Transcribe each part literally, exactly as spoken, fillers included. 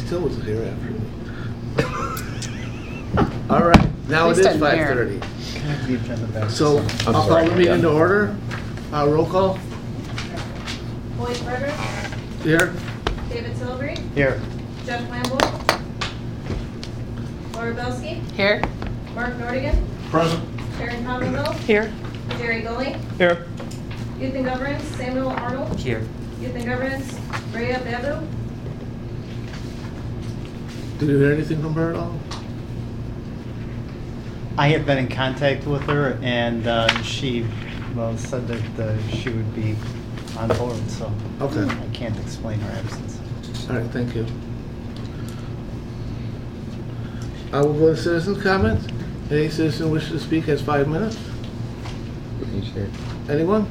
still was here after me. All right, now it least is I'm five here. thirty. Can I have the agenda back? So I'm I'll call sorry, the meeting yeah. to order. Uh, roll call. Boyd Frederick, Here. David Silvery, Here. Jeff Lamble, Laura Belsky, Here? Mark Nordigan, Present. Sharon Conville, Here. Jerry Gully, Here. Youth and Governance, Samuel Arnold, Here. Youth and Governance, Rhea Babu, Did you hear anything from her at all? I have been in contact with her, and uh, she, well, said that uh, she would be on board, so Okay. I can't explain her absence. All right, thank you. I will go to citizen comments. Any citizen wishes to speak has five minutes. Anyone?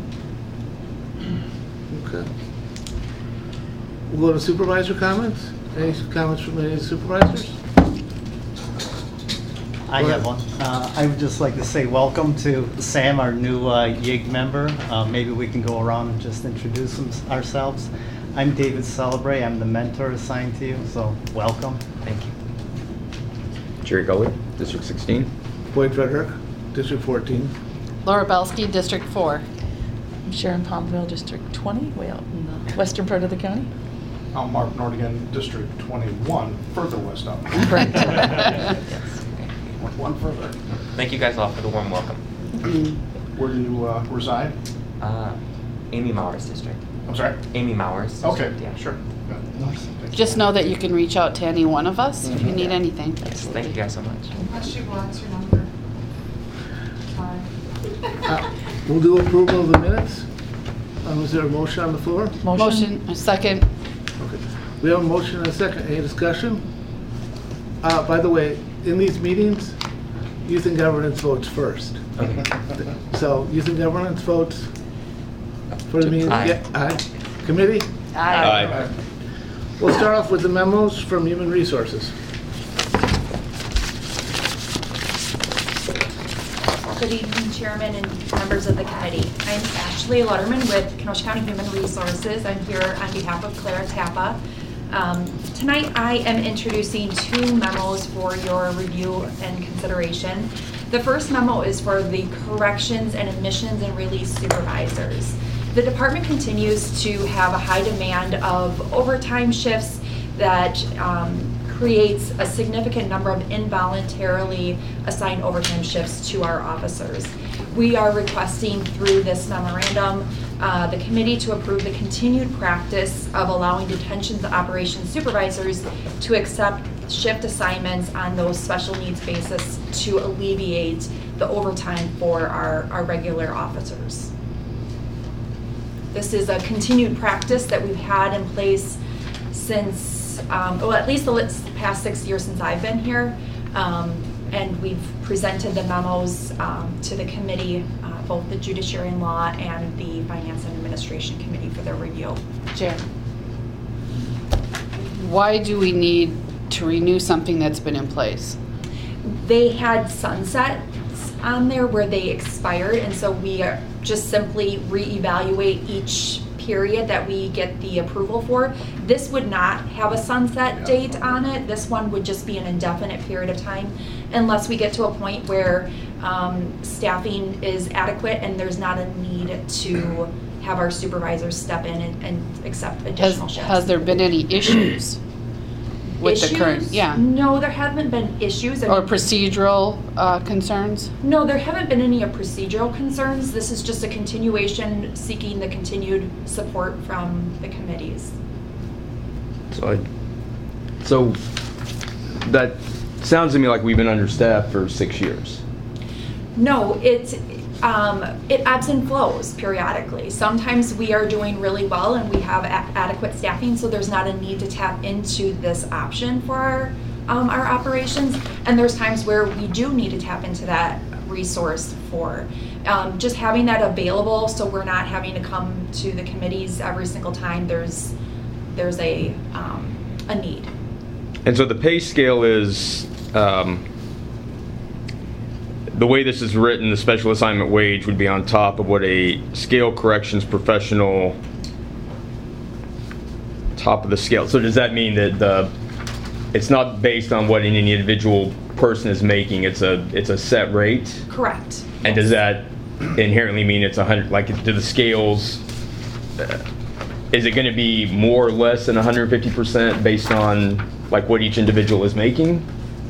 Okay. We'll go to supervisor comments. Any comments from any supervisors? I Go have ahead. one. Uh, I would just like to say welcome to Sam, our new uh, Y I G member. Uh, Maybe we can go around and just introduce them- ourselves. I'm David Celebre. I'm the mentor assigned to you, so welcome. Thank you. Jerry Gully, District sixteen. Boyd Frederick, District fourteen. Laura Belsky, District four. I'm Sharon Palmville, District twenty, way out in the western part of the county. I'm Mark Nordigan, District twenty-one, further west up. Correct. Yes. One further. Thank you guys all for the warm welcome. Where do you uh, reside? Uh, Amy Mowers District. I'm sorry? Amy Mowers. Okay, District, yeah. sure. Yeah. Just know that you can reach out to any one of us if you need anything. Thank you guys so much. unless she wants your number. Fine. Uh, We'll do approval of the minutes. Um, Is there a motion on the floor? Motion, a second. Okay. We have a motion and a second. Any discussion? Uh, By the way, in these meetings, Youth and Governance votes first. Okay. So Youth and Governance votes for the meeting. Aye. Yeah, aye. Committee? Aye. We'll start off with the memos from Human Resources. Good evening, Chairman and members of the committee. I'm Ashley Letterman with Kenosha County Human Resources. I'm here on behalf of Clara Tappa. Um, tonight, I am introducing two memos for your review and consideration. The first memo is for the corrections and admissions and release supervisors. The department continues to have a high demand of overtime shifts that um, creates a significant number of involuntarily assigned overtime shifts to our officers. We are requesting through this memorandum uh, the committee to approve the continued practice of allowing detention operations supervisors to accept shift assignments on those special needs basis to alleviate the overtime for our, our regular officers. This is a continued practice that we've had in place since, um, well, at least the past six years since I've been here. Um, and we've presented the memos um, to the committee, uh, both the Judiciary and Law and the Finance and Administration Committee for their review. Chair. Why do we need to renew something that's been in place? They had sunsets on there where they expired, and so we are just simply reevaluate each period that we get the approval for. This would not have a sunset date on it. This one would just be an indefinite period of time unless we get to a point where um, staffing is adequate and there's not a need to have our supervisors step in and, and accept Has, additional shifts. has there been any issues with issues? the current? Yeah. No, there haven't been issues. I Or mean, procedural uh, concerns? No, there haven't been any procedural concerns. This is just a continuation seeking the continued support from the committees. So, I, so that sounds to me like we've been understaffed for six years. No, it, um, it ebbs and flows periodically. Sometimes we are doing really well and we have a- adequate staffing, so there's not a need to tap into this option for our, um, our operations. And there's times where we do need to tap into that resource for um, just having that available, so we're not having to come to the committees every single time there's there's a um, a need. And so the pay scale is, um, the way this is written, the special assignment wage would be on top of what a scale corrections professional, top of the scale. So does that mean that the it's not based on what any individual person is making. It's a it's a set rate. Correct. And does that inherently mean it's a hundred? Like, do the scales? Uh, is it going to be more or less than one hundred fifty percent based on like what each individual is making?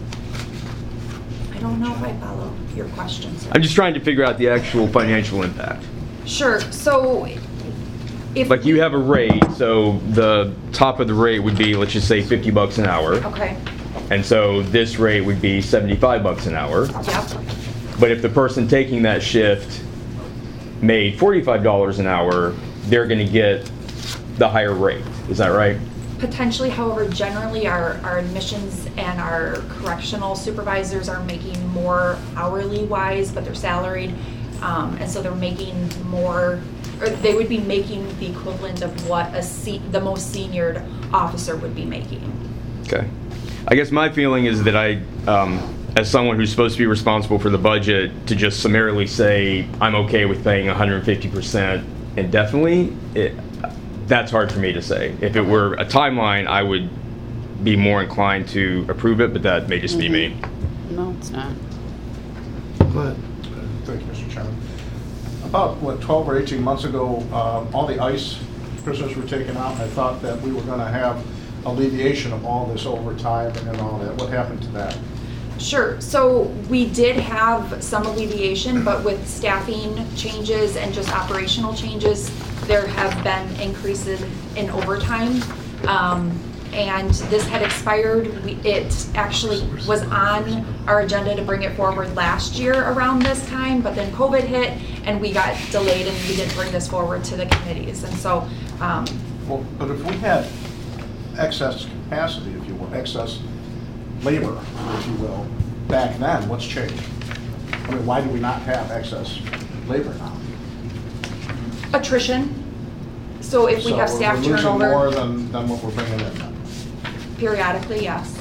I don't know if I follow your question, sir. I'm just trying to figure out the actual financial impact. Sure, so if. Like, you have a rate, so the top of the rate would be, let's just say, fifty bucks an hour. Okay, And so this rate would be seventy-five bucks an hour. yep, But if the person taking that shift made forty-five dollars an hour, they're going to get the higher rate. Is that right? potentially, however, generally our, our admissions and our correctional supervisors are making more hourly wise, but they're salaried. Um, and so they're making more, or they would be making the equivalent of what a se- the most seniored officer would be making. Okay. I guess my feeling is that I, um, as someone who's supposed to be responsible for the budget, to just summarily say I'm okay with paying one hundred fifty percent indefinitely, it, that's hard for me to say. If it were a timeline, I would be more inclined to approve it, but that may just be me. No, it's not. Go ahead. Thank you, Mister Chairman. About, what, twelve or eighteen months ago, um, all the ICE prisoners were taken out, and I thought that we were going to have alleviation of all this overtime and all that. What happened to that? Sure. So we did have some alleviation, but with staffing changes and just operational changes, there have been increases in overtime. Um, and this had expired. We, it actually was on our agenda to bring it forward last year around this time, but then COVID hit and we got delayed and we didn't bring this forward to the committees. And so, um, Well, but if we had excess capacity, if you will, excess labor, if you will, back then, what's changed? I mean, why do we not have excess labor now? attrition. So if we have staff So we're losing more turnover, than, than what we're bringing in then? periodically, yes.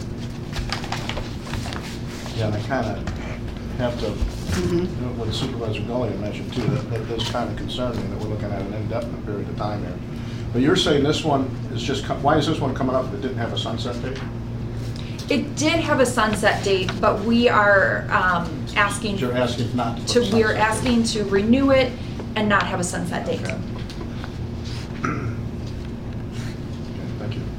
Yeah, and I kind of have to, you know, what Supervisor Gully had mentioned too, that, that does kind of concern me that we're looking at an indefinite period of time here. But you're saying this one is just, co- why is this one coming up if it didn't have a sunset date? It did have a sunset date, but we are um, asking You're asking not to. put to, a we're sunset asking to renew it and not have a sunset date. date. Okay. Okay, thank you.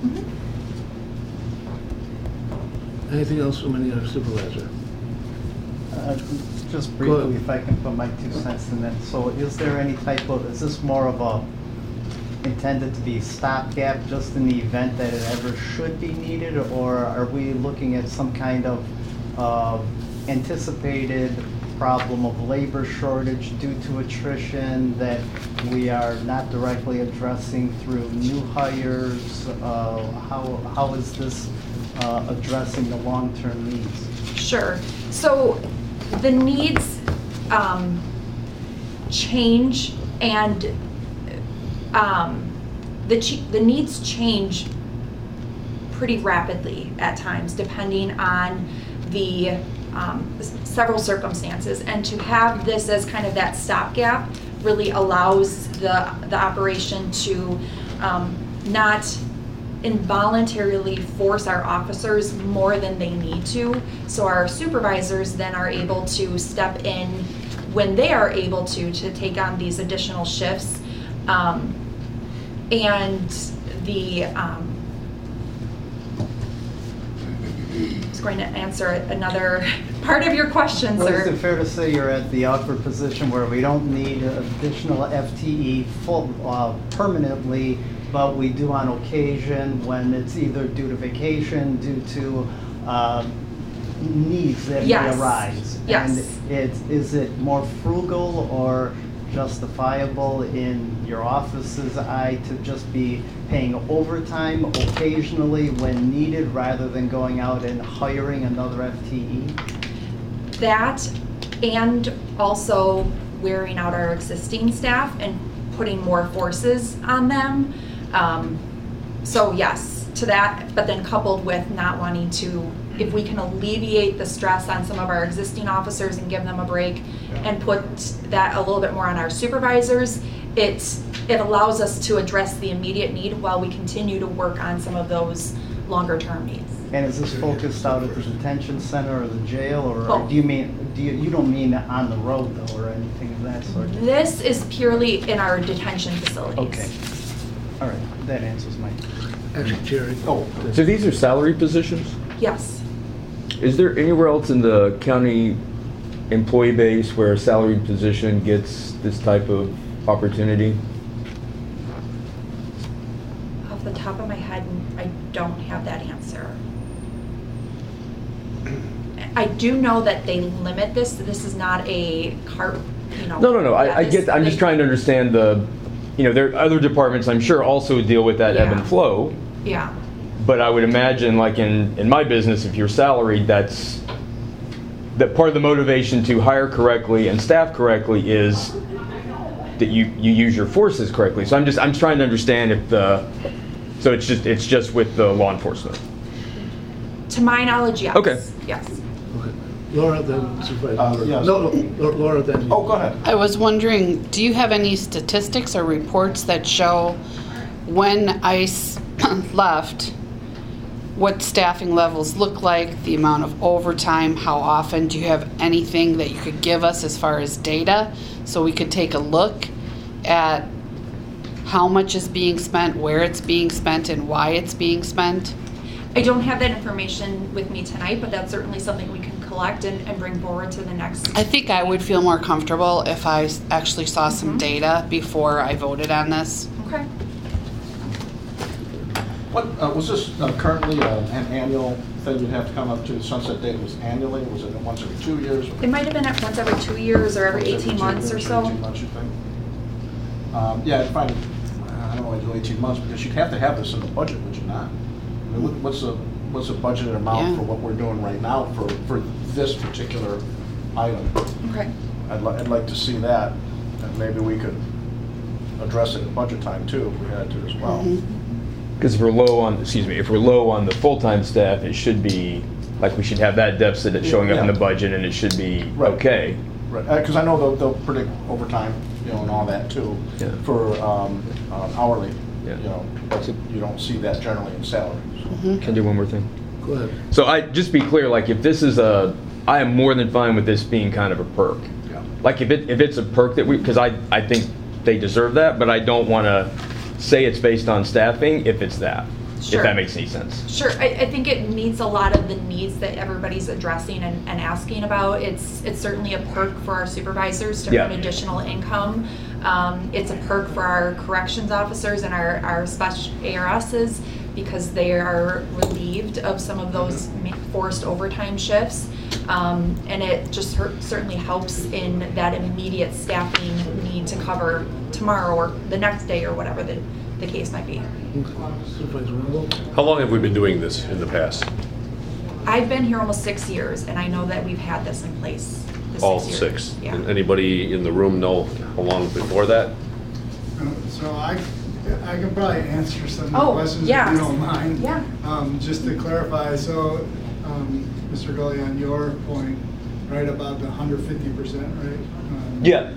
Anything else from any other supervisor? Uh, Just Go ahead. briefly, if I can put my two cents in that. So is there any type of, is this more of a intended to be stopgap just in the event that it ever should be needed? Or are we looking at some kind of uh, anticipated problem of labor shortage due to attrition that we are not directly addressing through new hires? Uh, How How is this uh, addressing the long-term needs? Sure. So the needs um, change and um, the ch- the needs change pretty rapidly at times, depending on the um, s- several circumstances. And to have this as kind of that stopgap really allows the the operation to um, not involuntarily force our officers more than they need to. So our supervisors then are able to step in when they are able to, to take on these additional shifts. Um, and the, um, I was going to answer another part of your question, Well, is sir. it fair to say you're at the awkward position where we don't need additional F T E full, uh, permanently, but we do on occasion when it's either due to vacation, due to um, needs that may Yes. arise? Yes. And it's, is it more frugal or justifiable in your office's eye to just be paying overtime occasionally when needed rather than going out and hiring another F T E? That, and also wearing out our existing staff and putting more forces on them. Um, so yes, to that, but then coupled with not wanting to, if we can alleviate the stress on some of our existing officers and give them a break and put that a little bit more on our supervisors, it, it allows us to address the immediate need while we continue to work on some of those longer-term needs. And is this focused out at the detention center or the jail, or Both. do you mean, do you, you don't mean on the road though, or anything of that sort? This is purely in our detention facilities. Okay, all right, that answers my. Actually, Jerry. Oh, So these are salary positions? Yes. Is there anywhere else in the county employee base where a salaried position gets this type of opportunity? Off the top of my head, I don't have that answer. I do know that they limit this. This is not a cart, you know. No, no, no, yeah, I, I this- get, I'm just they- trying to understand the, you know, there are other departments I'm sure also deal with that ebb and Yeah. flow. Yeah. But I would imagine, like in, in my business, if you're salaried, that's, that part of the motivation to hire correctly and staff correctly is that you, you use your forces correctly. So I'm just, I'm trying to understand if the, so it's just, it's just with the law enforcement. To my knowledge, yes. Okay. Yes. Okay. Laura, then Supervisor. Uh, Miller. yes. No, no, Laura, then. you. oh, go ahead. I was wondering, do you have any statistics or reports that show when ICE left, what staffing levels look like, the amount of overtime, how often? Do you have anything that you could give us as far as data so we could take a look at how much is being spent, where it's being spent, and why it's being spent? I don't have that information with me tonight, but that's certainly something we can collect and, and bring forward to the next. I think I would feel more comfortable if I s- actually saw some Mhm. data before I voted on this. Okay. What, uh, was this uh, currently uh, an annual thing you'd have to come up to? The sunset date was annually? Was it once every two years? It might have been at once every two years or every Once eighteen two months or years, so. eighteen months, you think? Um, Yeah, I'd find, I don't know why you do eighteen months, because you'd have to have this in the budget, would you not? I mean, what- what's the, what's the budgeted amount Yeah. for what we're doing right now for, for this particular item? Okay. I'd li, I'd like to see that, and maybe we could address it at budget time too, if we had to as well. Mhm. Because if we're low on, excuse me, if we're low on the full-time staff, it should be, like, we should have that deficit that's showing up in Yeah. the budget, and it should be Right. okay. Right, because I know they'll, they'll predict overtime, you know, and all that too, Yeah. for um, uh, hourly, Yeah. you know, but you don't see that generally in salaries. Can I do one more thing? Go ahead. So I, just be clear, like, if this is a, I am more than fine with this being kind of a perk. Yeah. Like, if it, if it's a perk that we, because I, I think they deserve that, but I don't want to say it's based on staffing if it's that, if Sure. that makes any sense. Sure, I, I think it meets a lot of the needs that everybody's addressing and, and asking about. It's, it's certainly a perk for our supervisors to Yeah. earn additional income. Um, it's a perk for our corrections officers and our, our special A R Ss because they are relieved of some of those ma- forced overtime shifts. Um, and it just cer- certainly helps in that immediate staffing need to cover tomorrow or the next day or whatever the, the case might be. Supervisor Rundle? How long have we been doing this in the past? I've been here almost six years, and I know that we've had this in place. the All years. six? Yeah. And anybody in the room know how long before that? So I, I can probably answer some of the Oh, questions if yes. you don't mind. Yeah. Um, just to clarify, so, um, Mister Gully, on your point, right, about the one hundred fifty percent, right? Um, Yeah.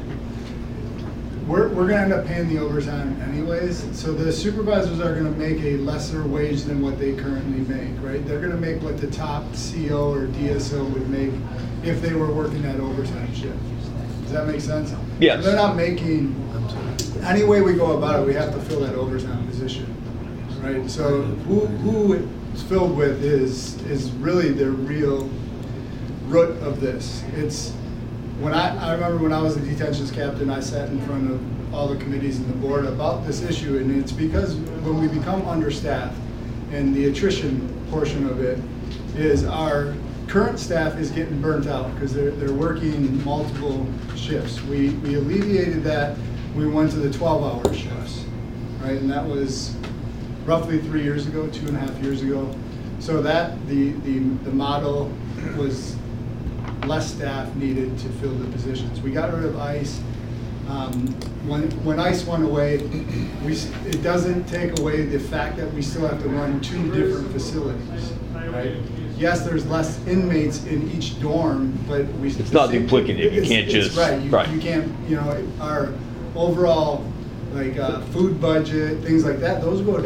We're, we're gonna end up paying the overtime anyways, so the supervisors are gonna make a lesser wage than what they currently make, right? They're gonna make what the top C O or D S O would make if they were working that overtime shift. Does that make sense? Yes. So they're not making, any way we go about it, we have to fill that overtime position, right? So who, who it's filled with is, is really the real root of this. It's, when I, I remember when I was a detentions captain, I sat in front of all the committees and the board about this issue, and it's because when we become understaffed, and the attrition portion of it is our current staff is getting burnt out because they're, they're working multiple shifts. We, we alleviated that, we went to the twelve hour shifts, right? And that was roughly three years ago, two and a half years ago. So that, the, the, the model was less staff needed to fill the positions. We got rid of ICE. Um, when, when ICE went away, we, s- it doesn't take away the fact that we still have to run two different facilities, right? Yes, there's less inmates in each dorm, but we. It's not duplicative. You it's- can't it's just- Right, you, right. you can't, you know, our overall, like, uh, food budget, things like that, those go down.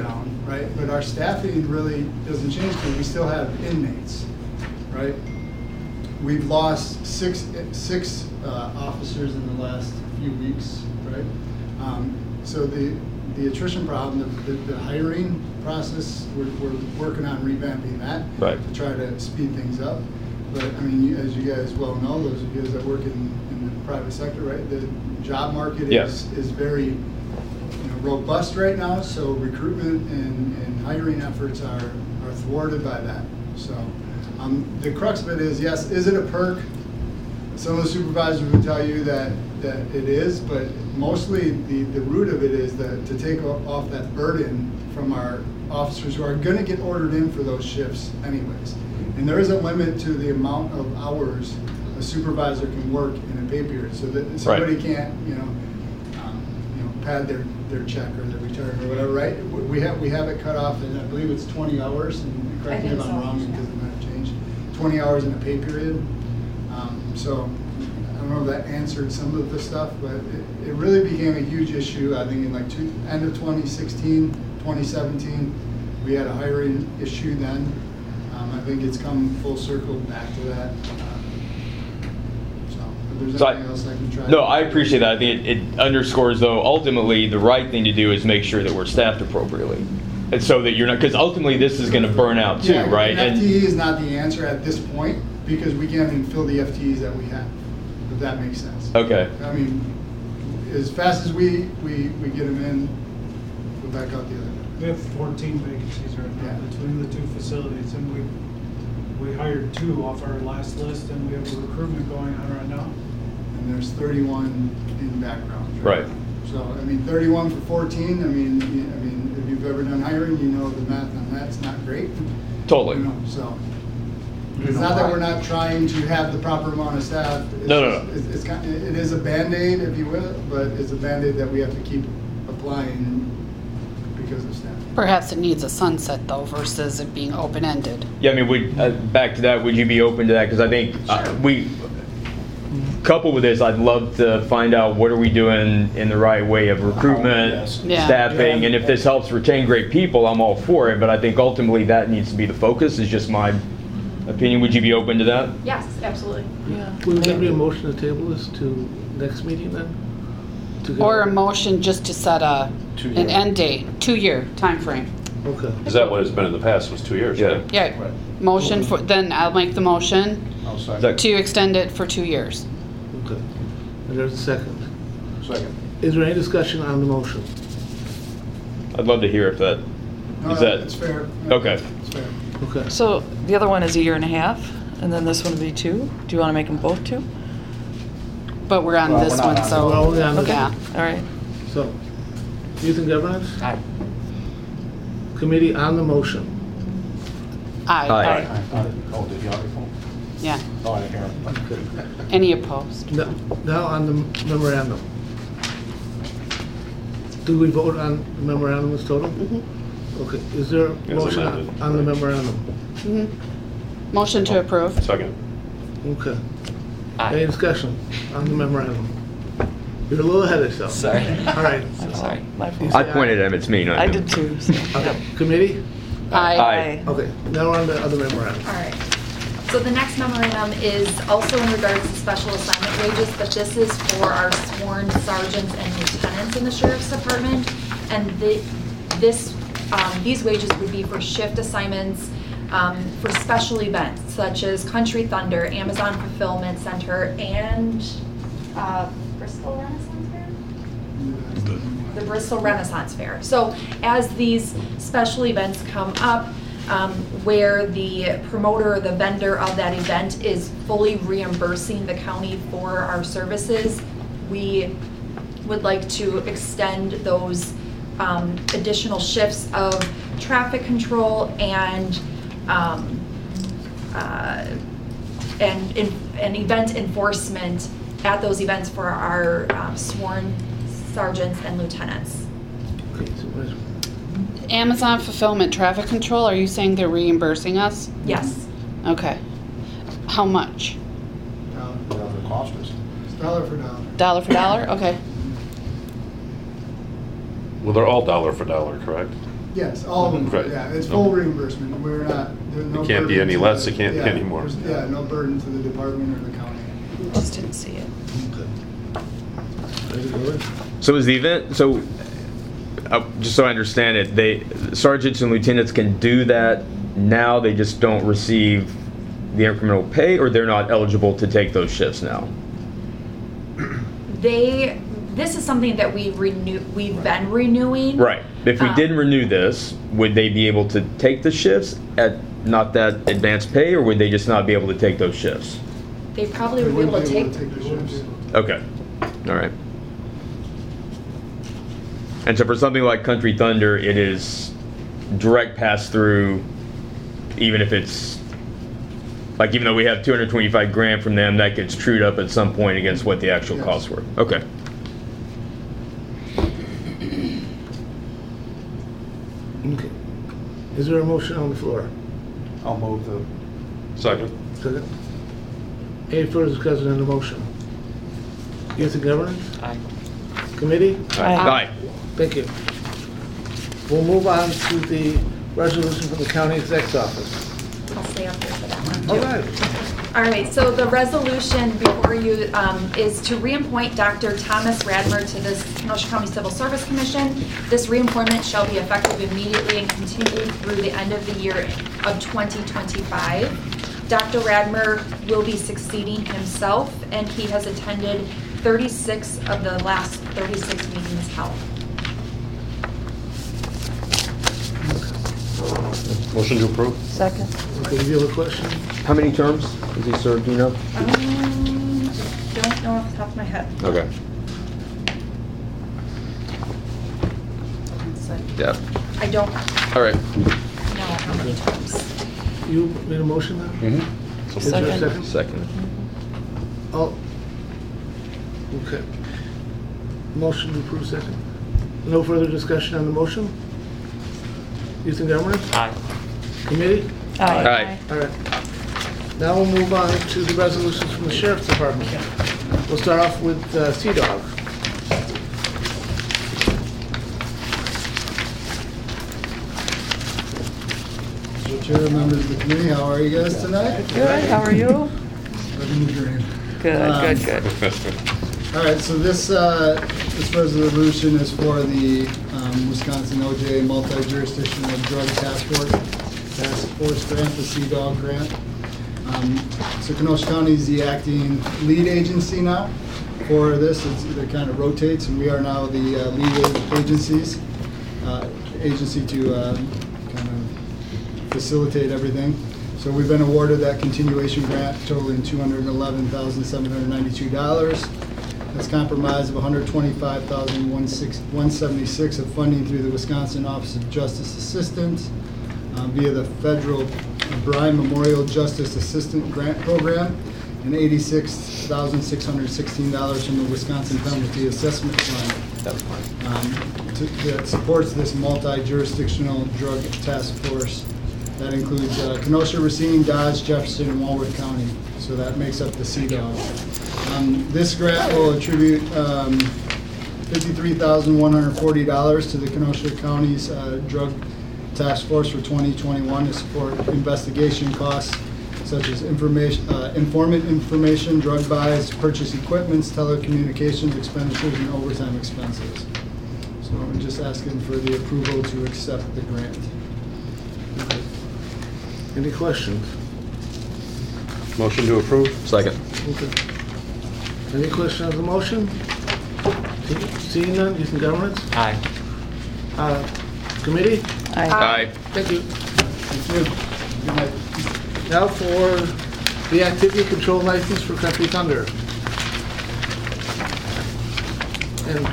right? But our staffing really doesn't change because we still have inmates, right? We've lost six, six uh, officers in the last few weeks, right? Um, so the, the attrition problem, the, the, the hiring process, we're, we're working on revamping that Right. to try to speed things up. But I mean, you- as you guys well know, those of you guys that work in, in the private sector, right? The job market Yeah. is, is very, you know, robust right now. So recruitment and, and hiring efforts are, are thwarted by that. So um, the crux of it is, yes, is it a perk? Some of the supervisors would tell you that, that it is, but mostly the, the root of it is that to take o- off that burden from our officers who are gonna get ordered in for those shifts anyways. And there is a limit to the amount of hours a supervisor can work in a pay period, so that somebody can't, you know, um, you know, pad their, their check or their return or whatever, right? We we have, we have it cut off, and I believe it's twenty hours, and correct me I if think I'm so. wrong, because it might have changed. twenty hours in a pay period. Um, So, I don't know if that answered some of the stuff, but it, it really became a huge issue, I think, in like two, end of twenty sixteen, twenty seventeen. We had a hiring issue then. Um, I think it's come full circle back to that. Um, So, if there's So I- anything else I can try. No, I appreciate that. I think it, it underscores, though, ultimately, the right thing to do is make sure that we're staffed appropriately. And so that you're not, because ultimately this is going to burn out too, Yeah, right? An And F T E is not the answer at this point, because we can't even fill the F T Es that we have, if that makes sense. Okay. I mean, as fast as we, we, we get them in, we'll back out the other. We have fourteen vacancies right now Yeah. between the two facilities, and we, we hired two off our last list, and we have a recruitment going on right now. And there's thirty-one in background. Right. So, I mean, thirty-one for fourteen, I mean, you- I mean, if you've ever done hiring, you know the math on that's not great. Totally. You know, so, it's not that we're not trying to have the proper amount of staff. It's No, no, just- no. It's, it's kind, it is a Band-Aid, if you will, but it's a Band-Aid that we have to keep applying because of staff. Perhaps it needs a sunset though versus it being open-ended. Yeah, I mean, would, uh, back to that, would you be open to that? Because I think uh, we, coupled with this, I'd love to find out what are we doing in the right way of recruitment, Yes. Yeah. staffing, and if this helps retain great people, I'm all for it. But I think ultimately that needs to be the focus, is just my opinion. Would you be open to that? Yes, absolutely. Yeah. Will there be a motion to table this to next meeting then? To get- Or a motion just to set a, Two-year. an end date, two-year timeframe. Okay. Is that what it's been in the past, was two years? Yeah. right? Yeah, Right. motion for, then I'll make the motion I'll second. Second. to extend it for two years. Okay. And there's a second. Second. Is there any discussion on the motion? I'd love to hear if that, No, is that? It's fair. Okay. It's fair. Okay. So the other one is a year and a half, and then this one would be two? Do you want to make them both two? But we're on Well, this we're not one, on so. We're only on this. Yeah. All right. So, Youth and Governance? Aye. Committee on the motion. Aye. Aye. Oh, did you already vote? Yeah. Oh, I didn't hear him. Any opposed? No- Now on the memorandum. Do we vote on the memorandum as total? Okay, is there a As motion on amended. on the memorandum? Mhm. Motion to approve. Second. Okay. Aye. Any discussion on the memorandum? You're a little ahead of yourself. Sorry. All right. My fault. Sorry. My fault. I pointed at him, it's me, not I him. did too. so- Okay, committee? Aye. Aye. Okay, now we're on the other memorandum. All right. So the next memorandum is also in regards to special assignment wages, but this is for our sworn sergeants and lieutenants in the sheriff's department. And the, this, um, these wages would be for shift assignments, um, for special events such as Country Thunder, Amazon Fulfillment Center, and, uh, Bristol Renaissance Fair? The Bristol Renaissance Fair. So as these special events come up, um, where the promoter or the vendor of that event is fully reimbursing the county for our services, we would like to extend those um, additional shifts of traffic control and um, uh, and, in- and event enforcement at those events for our um, sworn sergeants and lieutenants. Okay, Supervisor. Amazon Fulfillment Traffic Control, are you saying they're reimbursing us? Yes. Okay. How much? Dollar- Whatever the cost is. It's dollar for dollar. Dollar for dollar? Okay. Well, they're all dollar for dollar, correct? Yes, all of them, Right. yeah, it's So- full reimbursement, we're not, there's no. It can't be burden any to less, the- it can't be yeah, any more. there's- Yeah, no burden to the department or the county. Just didn't see it. Ready to go in? So is the event, so, uh, just so I understand it, they, sergeants and lieutenants can do that now, they just don't receive the incremental pay, or they're not eligible to take those shifts now? They, this is something that we renew, we've been renewing. Right. If we Um, didn't renew this, would they be able to take the shifts at not that advanced pay, or would they just not be able to take those shifts? They probably They would be able wouldn't to be take, able to take the shifts. Okay, all right. And so for something like Country Thunder, it is direct pass-through, even if it's, like, even though we have two hundred twenty-five grand from them, that gets trued up at some point against what the actual Yes. costs were. Okay. Okay. Is there a motion on the floor? I'll move the. Second. Second. Any further discussion on the motion? Youth and Governance? Aye. Committee? Aye. Thank you. We'll move on to the resolution from the county exec's office. I'll stay up here for that one too. All right. All right, so the resolution before you um, is to reappoint Doctor Thomas Radmer to this Kenosha County Civil Service Commission. This reappointment shall be effective immediately and continue through the end of the year of twenty twenty-five. Doctor Radmer will be succeeding himself, and he has attended thirty-six of the last thirty-six meetings held. Motion to approve? Second. Okay, do you have a question? How many terms has he served, do you know? Um, don't know off the top of my head. Okay. Yeah. I don't All right. know how many times. You made a motion now? Mm-hmm. Is there a Second. second? Second. Oh. Okay. Motion to approve second. No further discussion on the motion? Youth and Governance? Aye. Committee? Aye. All right. Now we'll move on to the resolutions from the Sheriff's Department. We'll start off with uh, Sea Dog. So Chair, members of the committee, how are you guys tonight? Good, how are you? Living the dream. Good, Um, good, good. All right, so this, uh, this resolution is for the um, Wisconsin O J Multi-Jurisdictional Drug Task Force, Task Force Grant, the C D O G grant. Um, So Kenosha County is the acting lead agency now for this. It's, it kind of rotates, and we are now the uh, lead agencies, uh, agency to uh, kind of facilitate everything. So we've been awarded that continuation grant totaling two hundred eleven thousand seven hundred ninety-two dollars. That's comprised of one hundred twenty-five thousand one hundred seventy-six of funding through the Wisconsin Office of Justice Assistance uh, via the federal Bryan Memorial Justice Assistant Grant Program, and eighty-six thousand six hundred sixteen dollars from the Wisconsin Penalty Assessment Fund. That was fine. Um, to, that supports this multi-jurisdictional drug task force. That includes uh, Kenosha, Racine, Dodge, Jefferson, and Walworth County. So that makes up the C D O G. Um, this grant will attribute um, fifty-three thousand one hundred forty dollars to the Kenosha County's uh, drug task force for twenty twenty-one to support investigation costs such as information, uh, informant information, drug buys, purchase equipments, telecommunications expenditures, and overtime expenses. So I'm just asking for the approval to accept the grant. Any questions? Motion to approve? Second. Okay. Any question on the motion? Seeing none, Youth and Governance? Aye. Uh, Committee? Aye. Aye. Thank you. Thank you. Good night. Now for the activity control license for Country Thunder. And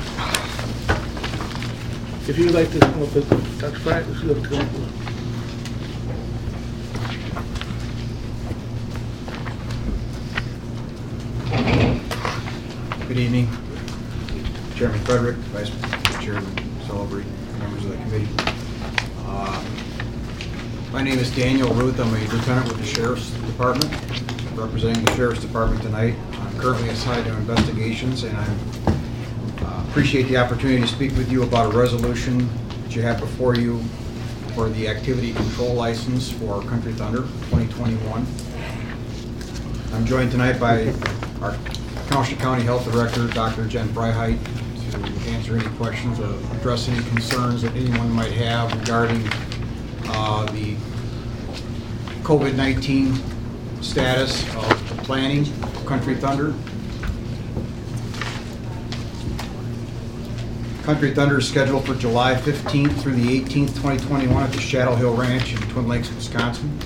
if you'd like to come up with, Doctor Pratt, if you'd like to come up with. Good evening, Chairman Frederick, Vice Chairman Celebrate, members of the committee. Uh, My name is Daniel Ruth. I'm a lieutenant with the Sheriff's Department, representing the Sheriff's Department tonight. I'm currently assigned to investigations, and I uh, appreciate the opportunity to speak with you about a resolution that you have before you for the activity control license for Country Thunder twenty twenty-one. I'm joined tonight by our Kenosha County Health Director, Doctor Jen Freiheit, to answer any questions or address any concerns that anyone might have regarding uh, the COVID nineteen status of the planning of Country Thunder. Country Thunder is scheduled for July fifteenth through the eighteenth, twenty twenty-one at the Shadow Hill Ranch in Twin Lakes, Wisconsin.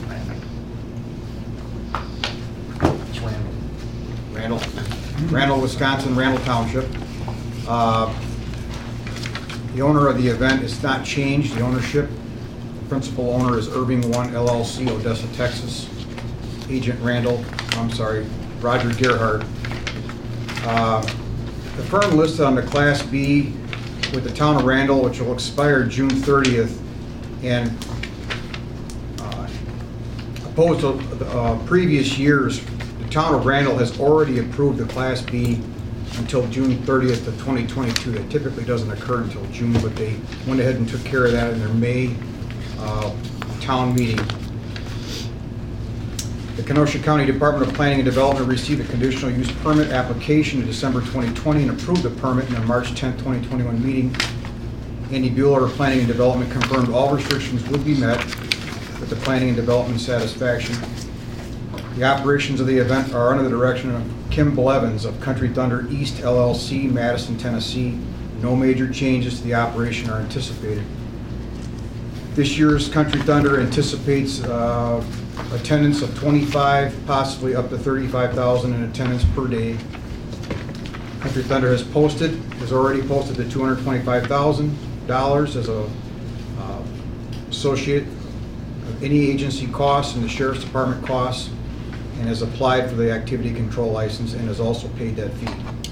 It's Randall. Randall, Randall, Wisconsin, Randall Township. Uh, The owner of the event is not changed. The ownership, principal owner is Irving One L L C, Odessa, Texas. Agent Randall, I'm sorry, Roger Gerhardt. Uh, The firm listed on the Class B with the town of Randall, which will expire June thirtieth, and uh, opposed to uh, previous years, the town of Randall has already approved the Class B until June thirtieth of twenty twenty-two. That typically doesn't occur until June, but they went ahead and took care of that in their May uh, town meeting. The Kenosha County Department of Planning and Development received a conditional use permit application in December twenty twenty and approved the permit in their March tenth, twenty twenty-one meeting. Andy Bueller of Planning and Development confirmed all restrictions would be met with the planning and development satisfaction. The operations of the event are under the direction of Kim Blevins of Country Thunder East L L C, Madison, Tennessee. No major changes to the operation are anticipated. This year's Country Thunder anticipates uh, attendance of twenty-five, possibly up to thirty-five thousand in attendance per day. Country Thunder has posted, has already posted the two hundred twenty-five thousand dollars as a uh, associate of any agency costs and the Sheriff's Department costs, and has applied for the activity control license and has also paid that fee.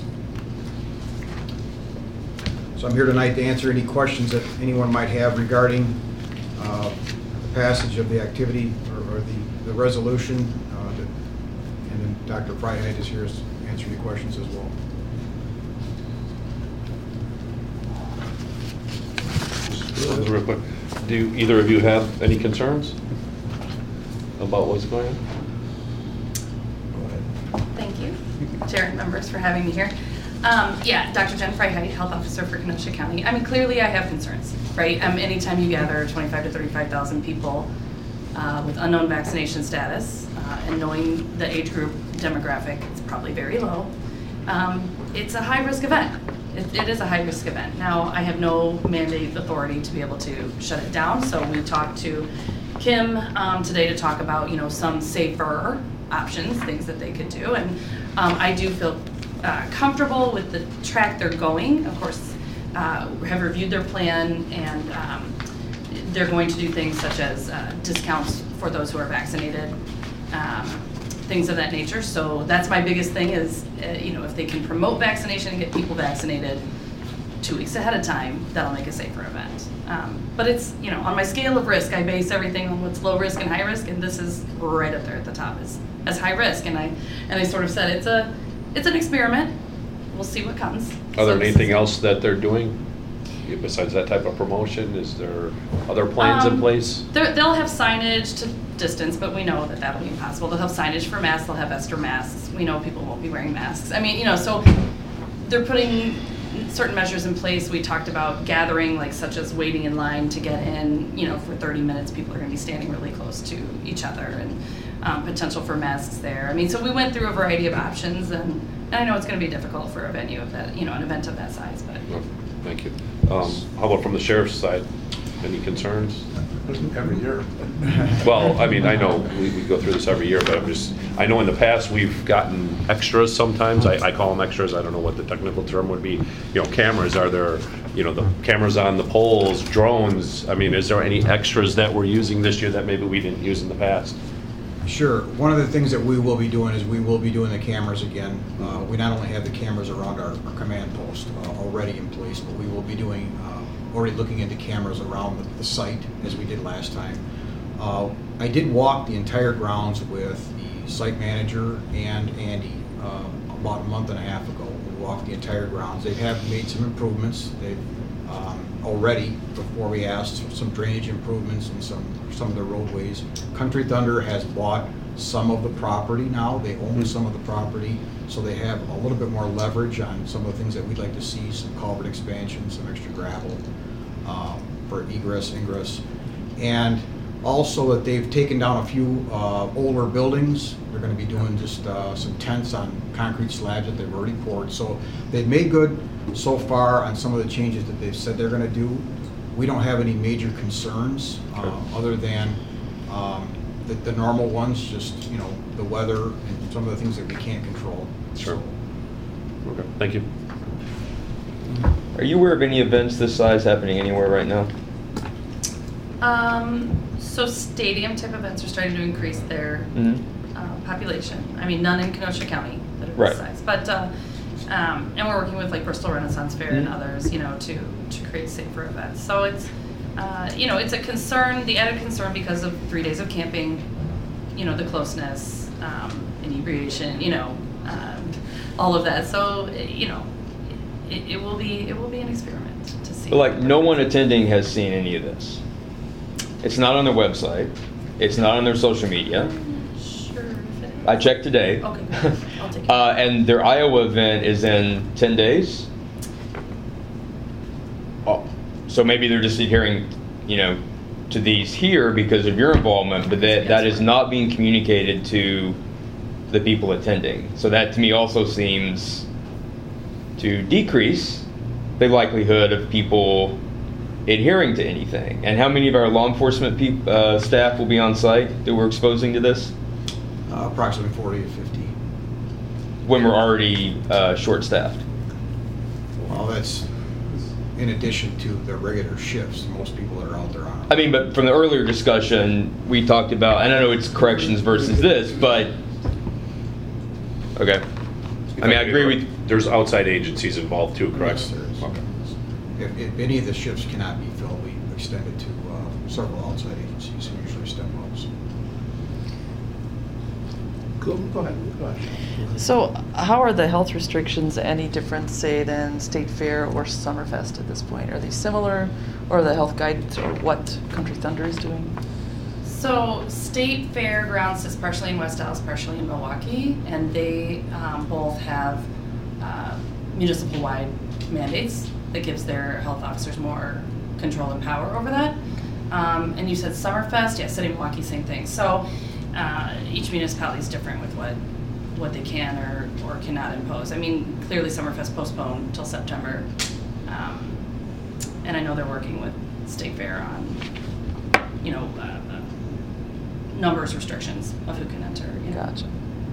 So I'm here tonight to answer any questions that anyone might have regarding uh, the passage of the activity or, or the, the resolution. Uh, that, and then Doctor Freiheit is here to answer any questions as well. Just real quick, do either of you have any concerns about what's going on? Thank you, Chair and members, for having me here. Um, yeah, Doctor Jen Freiheit, Health Officer for Kenosha County. I mean, clearly I have concerns, right? Um, anytime you gather twenty-five to thirty-five thousand people uh, with unknown vaccination status uh, and knowing the age group demographic, it's probably very low. Um, it's a high-risk event. It, it is a high-risk event. Now, I have no mandate authority to be able to shut it down, so we talked to Kim um, today to talk about, you know, some safer options, things that they could do, and um, I do feel uh, comfortable with the track they're going. Of course, uh, have reviewed their plan, and um, they're going to do things such as uh, discounts for those who are vaccinated, um, things of that nature. So that's my biggest thing is, uh, you know, if they can promote vaccination and get people vaccinated two weeks ahead of time, that'll make a safer event. Um, but it's, you know, on my scale of risk, I base everything on what's low risk and high risk, and this is right up there at the top as, as high risk. And I and I sort of said it's a it's an experiment. We'll see what comes. Are there So anything else that they're doing besides that type of promotion? Is there other plans in Um, place? they're- They'll have signage to distance, but we know that that'll be impossible. They'll have signage for masks. They'll have extra masks. We know people won't be wearing masks. I mean, you know, so they're putting certain measures in place. We talked about gathering, like such as waiting in line to get in, you know, for thirty minutes, people are gonna be standing really close to each other, and um, potential for masks there. I mean, so we went through a variety of options, and, and I know it's gonna be difficult for a venue of that, you know, an event of that size, but. Oh, thank you. Um, how about from the sheriff's side? Any concerns? Every year. Well, I mean, I know we, we go through this every year, but I'm just, I know in the past we've gotten extras sometimes. I, I call them extras. I don't know what the technical term would be. You know, cameras, are there, you know, the cameras on the poles, drones? I mean, is there any extras that we're using this year that maybe we didn't use in the past? Sure. One of the things that we will be doing is we will be doing the cameras again. Uh, we not only have the cameras around our, our command post uh, already in place, but we will be doing, uh, already looking into cameras around the, the site as we did last time. Uh, I did walk the entire grounds with the site manager and Andy uh, about a month and a half ago. We walked the entire grounds. They have made some improvements. They've um, already before we asked for some drainage improvements and some, some of the roadways. Country Thunder has bought some of the property now. They own some of the property, so they have a little bit more leverage on some of the things that we'd like to see, some culvert expansion, some extra gravel uh, for egress, ingress. And also that they've taken down a few uh, older buildings. They're going to be doing just uh, some tents on concrete slabs that they've already poured. So they've made good so far on some of the changes that they've said they're going to do. We don't have any major concerns uh, other than um, the, the normal ones, just, you know, the weather and some of the things that we can't control. Sure. Okay, thank you. Are you aware of any events this size happening anywhere right now? Um, so stadium type events are starting to increase their Mm-hmm. uh, population. I mean, none in Kenosha County that are Right. this size, but uh, um, and we're working with like Bristol Renaissance Fair and Mhm. others, you know, to to create safer events. So it's uh, you know, it's a concern, the added concern because of three days of camping, you know, the closeness, um, inebriation, you know, um, all of that. So you know, it, it will be it will be an experiment to see. But like, no one attending has seen any of this. It's not on their website. It's not on their social media. Sure, if it is. I checked today. Okay, good. I'll take it. uh, and their Iowa event is in ten days. Oh, so maybe they're just adhering, you know, to these here because of your involvement, but that, that is not being communicated to the people attending. So that to me also seems to decrease the likelihood of people adhering to anything. And how many of our law enforcement peop, uh, staff will be on site that we're exposing to this? Uh, approximately forty to fifty. When we're already uh, short-staffed. Well, that's in addition to the regular shifts. Most people are out there on. I mean, but from the earlier discussion, we talked about, and I know it's corrections versus this, but, okay. I mean, I agree with. There's outside agencies involved too, correct? Yes, there is. Okay. If, if any of the shifts cannot be filled, we extend it to uh, several outside agencies, usually STEM hubs. Go, go ahead, go ahead. So how are the health restrictions any different, say, than State Fair or Summerfest at this point? Are they similar, or the health guidance, or what Country Thunder is doing? So State Fairgrounds is partially in West Dallas, partially in Milwaukee, and they um, both have uh, municipal-wide mandates that gives their health officers more control and power over that. Um, and you said Summerfest, yeah, City of Milwaukee, same thing. So uh, each municipality is different with what what they can or, or cannot impose. I mean, clearly Summerfest postponed till September, um, and I know they're working with State Fair on, you know, uh, uh, numbers restrictions of who can enter. You know. Gotcha.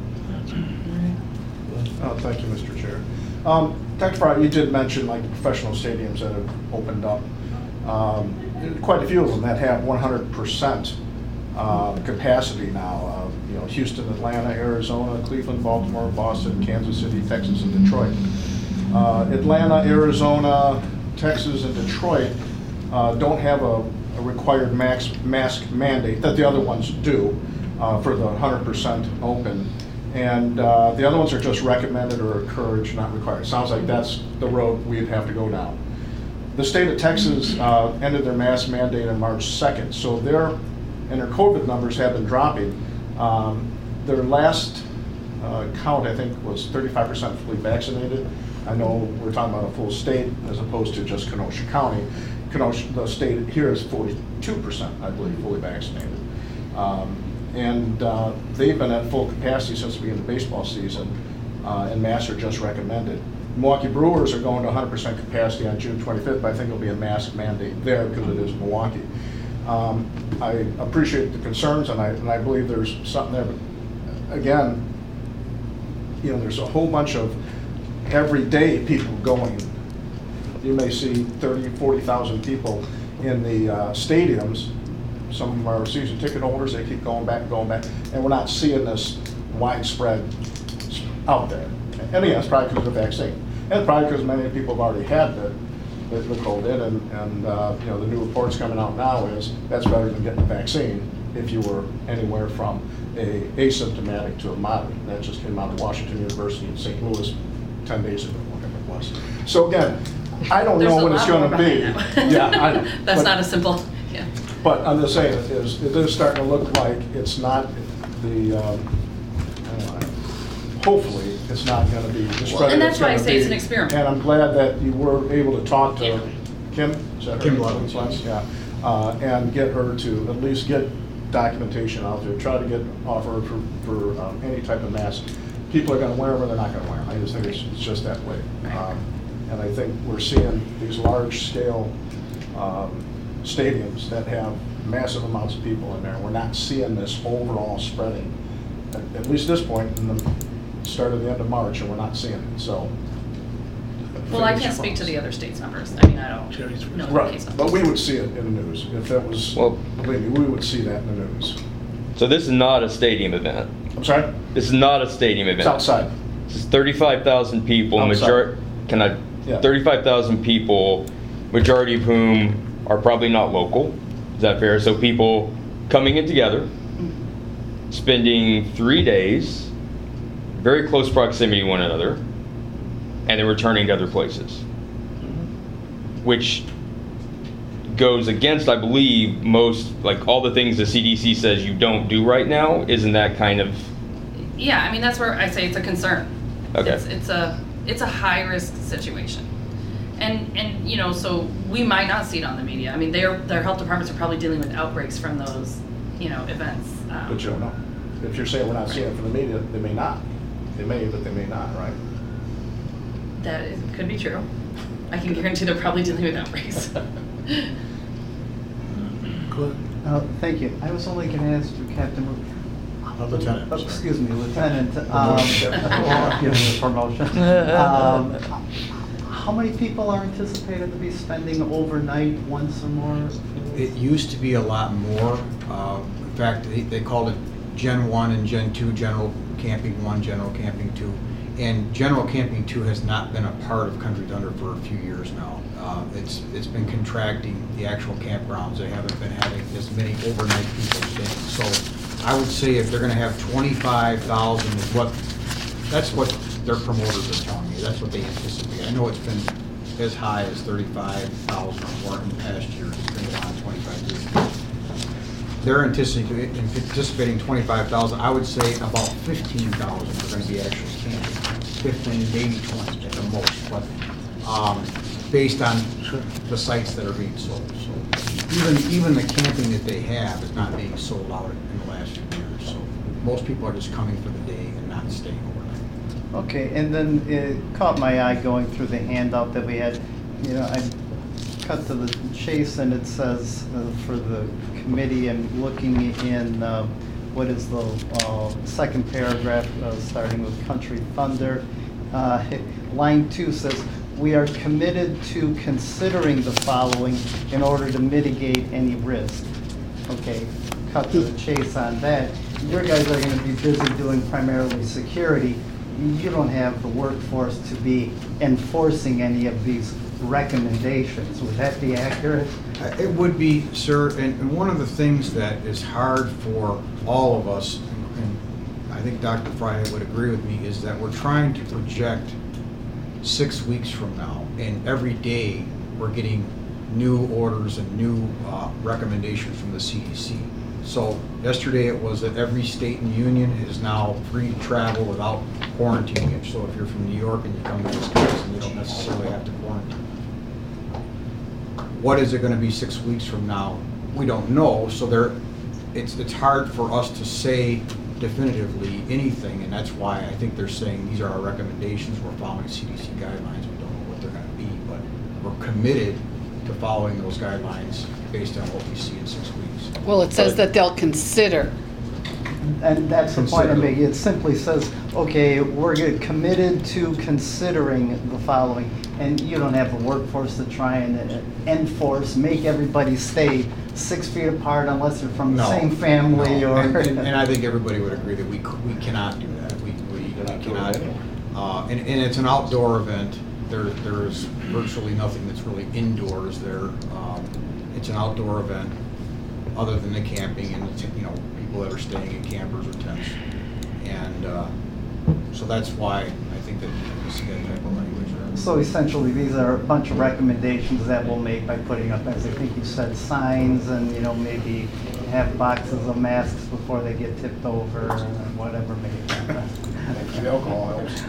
Oh, thank you, Mister Chair. Um, Doctor Frye, you did mention like the professional stadiums that have opened up. Um, quite a few of them that have one hundred percent uh, capacity now. Uh, you know, Houston, Atlanta, Arizona, Cleveland, Baltimore, Boston, Kansas City, Texas, and Detroit. Uh, Atlanta, Arizona, Texas, and Detroit uh, don't have a, a required max, mask mandate that the other ones do uh, for the one hundred percent open. And uh, the other ones are just recommended or encouraged, not required. Sounds like that's the road we'd have to go down. The state of Texas uh, ended their mask mandate on March second, so their, and their COVID numbers have been dropping. Um, their last uh, count, I think, was thirty-five percent fully vaccinated. I know we're talking about a full state as opposed to just Kenosha County. Kenosha, the state here is forty-two percent, I believe, fully vaccinated. Um, And uh, they've been at full capacity since the beginning of the baseball season, uh, and masks are just recommended. Milwaukee Brewers are going to one hundred percent capacity on June twenty-fifth, but I think there'll be a mask mandate there because it is Milwaukee. Um, I appreciate the concerns, and I, and I believe there's something there, but again, you know, there's a whole bunch of everyday people going. You may see thirty, forty thousand people in the uh, stadiums. Some of them are season ticket holders, they keep going back and going back, and we're not seeing this widespread out there. And again, it's probably because of the vaccine. And probably because many people have already had the, the, the COVID, and, and uh, you know, the new reports coming out now is that's better than getting the vaccine if you were anywhere from a asymptomatic to a moderate. That just came out of Washington University in Saint Louis ten days ago, whatever it was. So again, I don't There's know a what it's lot more gonna be. behind that. Yeah, I know. That's But- not a simple, yeah. But I'm just saying, it is, it is starting to look like it's not the, um, I don't know, hopefully, it's not gonna be the spread Well, and that that's why I gonna say it's be. an experiment. And I'm glad that you were able to talk to Yeah. Kim, is that her Kim name? Blevins, yes. Yeah, uh, and get her to at least get documentation out there, try to get offered for, for um, any type of mask. People are gonna wear them or they're not gonna wear them. I just think it's, it's just that way. Um, And I think we're seeing these large-scale um, stadiums that have massive amounts of people in there. We're not seeing this overall spreading, at, at least this point, in the start of the end of March, and we're not seeing it, so. Well, I fingers can't speak to crossed. the other states' numbers. I mean, I don't know the Right, case but numbers. we would see it in the news. If that was, Well- believe me, we would see that in the news. So this is not a stadium event. I'm sorry? This is not a stadium event. It's outside. This is thirty-five thousand people, Outside. major, can I, Yeah. thirty-five thousand people, majority of whom are probably not local. Is that fair? So people coming in together, spending three days, very close proximity to one another, and then returning to other places. Which goes against, I believe, most, like all the things the C D C says you don't do right now. Isn't that kind of, Yeah, I mean, that's where I say it's a concern. Okay. It's, it's a, it's a high-risk situation. And, and, you know, so we might not see it on the media. I mean, their, their health departments are probably dealing with outbreaks from those, you know, events. Um, But you don't know. If you're saying we're not seeing it from the media, they may not. They may, but they may not, right? That is, could be true. I can guarantee they're probably dealing with outbreaks. Go ahead. Uh, Thank you. I was only going to ask you, Captain, Ru- Uh, Lieutenant, oh, sorry. excuse me, Lieutenant, um, Promotion. I'll give you a promotion. Um, How many people are anticipated to be spending overnight once or more? It used to be a lot more. Uh, In fact, they, they called it Gen one and Gen two, General Camping one, General Camping two. And General Camping two has not been a part of Country Thunder for a few years now. Uh, It's, it's been contracting the actual campgrounds. They haven't been having as many overnight people staying. So I would say if they're gonna have twenty-five thousand is what, that's what their promoters are telling me. That's what they anticipate. I know it's been as high as thirty-five thousand or more in the past years. It's been around twenty-five years. They're anticipating, anticipating twenty-five thousand. I would say about fifteen thousand are gonna be actually camping. Fifteen, maybe twenty at the most, but, um, based on the sites that are being sold. So even, even the camping that they have is not being sold out in the last few years. So most people are just coming for the day and not staying overnight. Okay, and then it caught my eye going through the handout that we had. You know, I cut to the chase and it says uh, for the committee, I'm looking in, uh, what is the uh, second paragraph, uh, starting with Country Thunder. Uh, Line two says, "We are committed to considering the following in order to mitigate any risk." Okay, cut to the chase on that. Your guys are going to be busy doing primarily security. You don't have the workforce to be enforcing any of these recommendations. Would that be accurate? Uh, It would be, sir, and, and one of the things that is hard for all of us, and I think Doctor Fry would agree with me, is that we're trying to project six weeks from now, and every day we're getting new orders and new uh, recommendations from the C D C. So yesterday it was that every state in the union is now free to travel without quarantining. So if you're from New York and you come to Wisconsin, you don't necessarily have to quarantine. What is it going to be six weeks from now? We don't know. So there, it's it's hard for us to say definitively anything, and that's why I think they're saying these are our recommendations. We're following C D C guidelines. We don't know what they're going to be, but we're committed to following those guidelines based on what we see in six weeks. Well, it says that they'll consider. And that's the point I'm Consider. making. It simply says, okay, we're get- committed to considering the following, and you don't have the workforce to try and uh, enforce, make everybody stay six feet apart unless they're from the No, same family no. or. And, and, and I think everybody would agree that we c- we cannot do that. We we You're not doing cannot. it anyway. Uh, and, and it's an outdoor event. There there is virtually nothing that's really indoors there. Um, it's an outdoor event, other than the camping and the t- you know people that are staying in campers or tents. And uh, so that's why I think that you see that type of language. So essentially, these are a bunch of recommendations that we'll make by putting up, as I think you said, signs and, you know, maybe have boxes of masks before they get tipped over or whatever may The alcohol helps.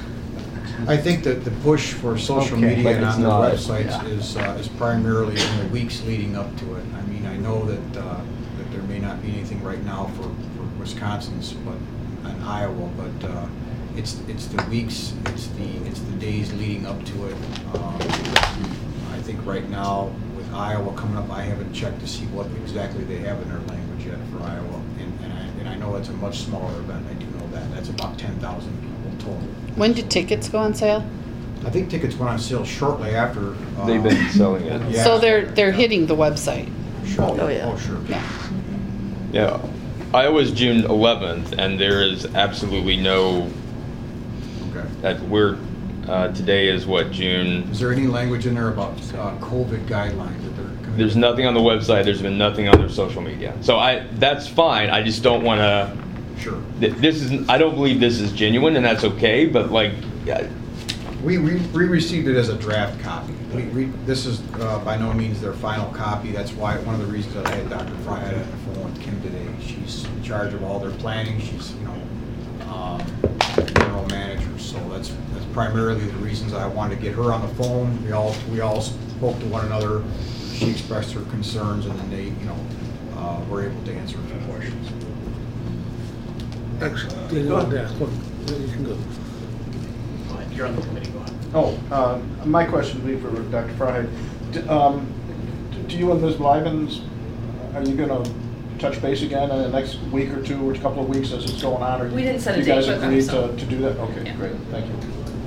I think that the push for social Okay, media but and it's on the not, websites yeah. is, uh, is primarily in the weeks leading up to it. I mean, I know that, uh, that there may not be anything right now for, for Wisconsin's, but, and Iowa, but, uh, it's, it's the weeks, it's the, it's the days leading up to it. Um, I think right now, with Iowa coming up, I haven't checked to see what exactly they have in their language yet for Iowa. And, and I, and I know it's a much smaller event, I do know that. That's about ten thousand people total. When did tickets go on sale? I think tickets went on sale shortly after. uh, They've been selling it. Yeah. So they're, they're hitting the website. Sure. Oh, yeah. Oh, sure. Yeah. Yeah. Iowa's June eleventh, and there is absolutely no, Okay. that we're, uh, today is what, June? Is there any language in there about uh, COVID guidelines that they're? coming- There's nothing on the website, there's been nothing on their social media. So I, that's fine, I just don't want to, Sure. this is, I don't believe this is genuine, and that's okay, but like, yeah, We, we, we received it as a draft copy. We, we, this is uh, by no means their final copy. That's why, one of the reasons that I had Doctor Fry on the phone with Kim today. She's in charge of all their planning. She's, you know, um, general manager. So that's, that's primarily the reasons I wanted to get her on the phone. We all, we all spoke to one another. She expressed her concerns, and then they, you know, uh, were able to answer a few questions. Excellent. You go ahead, yeah, you can go. You're on the committee, go ahead. Oh, uh, my question would be for Doctor Fry. D- um, Do you and Miz Blivens, are you going to touch base again in the next week or two, or a couple of weeks as it's going on? Or We didn't set a you date guys with them, agreed so- to to do that? Okay, Yeah. great, thank you.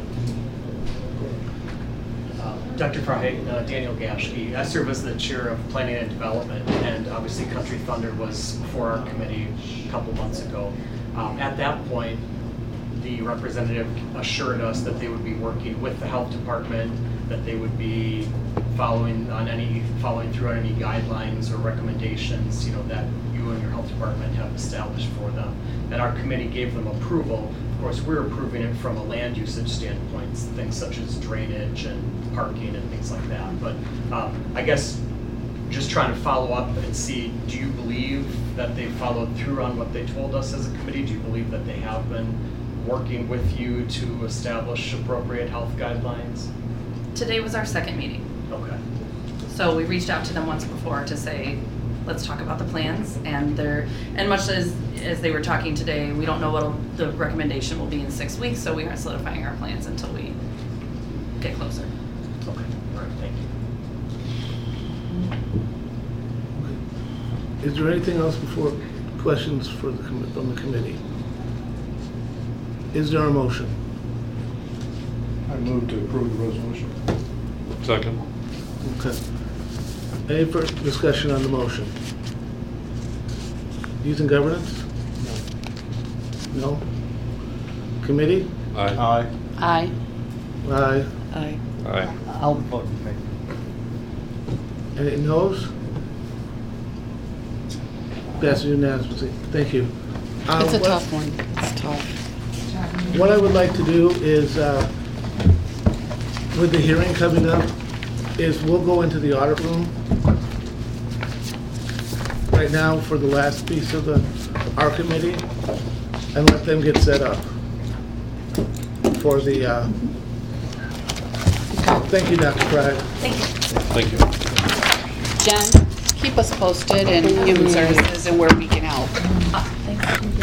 Uh, Doctor Fry, uh, Daniel Gashke. I serve as the chair of planning and development, and obviously Country Thunder was before our committee a couple months ago. Um, At that point, the representative assured us that they would be working with the health department, that they would be following on any, following through on any guidelines or recommendations, you know, that you and your health department have established for them. And our committee gave them approval. Of course, we're approving it from a land usage standpoint, things such as drainage and parking and things like that. But um, I guess just trying to follow up and see, do you believe that they followed through on what they told us as a committee? Do you believe that they have been working with you to establish appropriate health guidelines? Today was our second meeting. Okay. So we reached out to them once before to say, let's talk about the plans, and they're, and much as, as they were talking today, we don't know what the recommendation will be in six weeks, so we aren't solidifying our plans until we get closer. Okay, all right, thank you. Is there anything else before, questions for the, commi- from the committee? Is there a motion? I move to approve the resolution. Second. Okay. Any further discussion on the motion? Youth and governance? No. Committee? Aye. Aye. Aye. Aye. Aye. Aye. I'll vote in favor. Any noes? Passes unanimously. Thank you. Uh, It's a what- tough one. It's tough. What I would like to do is, uh, with the hearing coming up, is we'll go into the audit room right now for the last piece of the, our committee, and let them get set up for the, uh, thank you, Doctor Fry. Thank you. Thank you. Jen, keep us posted in human services and where we can help. Awesome, thanks.